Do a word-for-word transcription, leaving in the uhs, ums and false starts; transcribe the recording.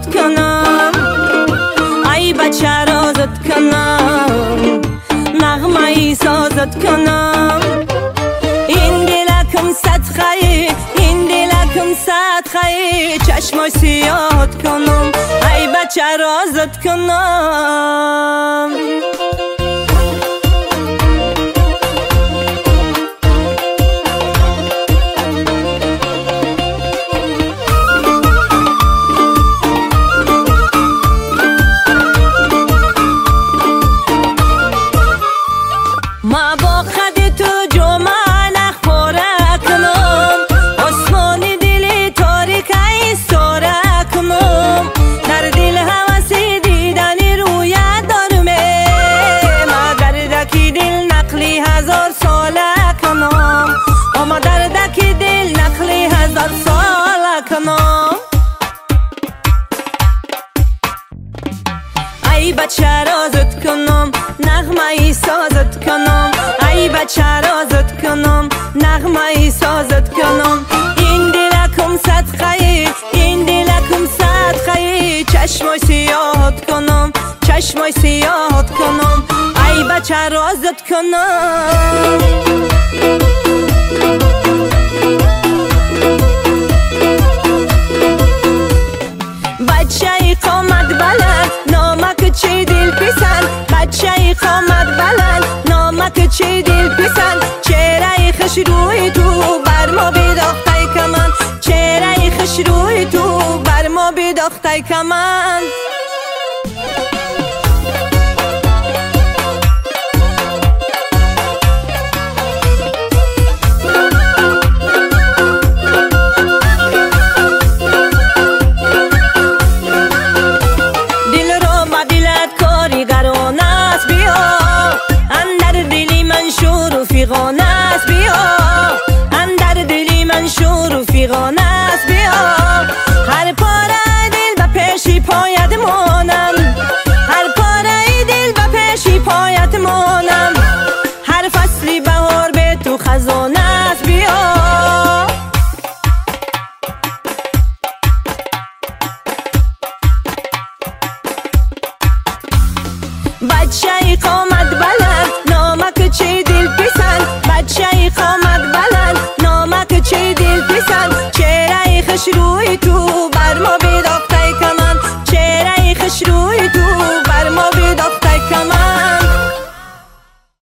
زد کنم، ای بچه را زد کنم، نغمه ای سازد کنم. این دلکم صدقه، این دلکم صدقه، چشمای سیاد کنم، ای بچه را زد کنم. ما با خد تو جمعه نخوره کنم، آسمان دل تاریک ایستاره کنم. در دل هوس دیدن رویت دارمه، ما دردکی دل نقلی هزار ساله کنم، ما دردکی دل نقلی هزار ساله کنم. ای بچه را زد کنم، نغمه ای سازد کنم، ای بچه را زد کنم، نغمه ای سازد کنم. این دلکم صدقه، این دلکم صدقه، چشمای سیاهت کنم، چشمای سیاهت کنم، ای بچه را زد کنم. بچه ای قامت بلند، نامک چه دل پسند، بچه ای قامت بلند، نامک چه دل پسند. چهره خوش روی تو بر ما بداخته کمند، چهره خوش روی تو بر ما بداخته کمند. اندر دلی من شور و فیغان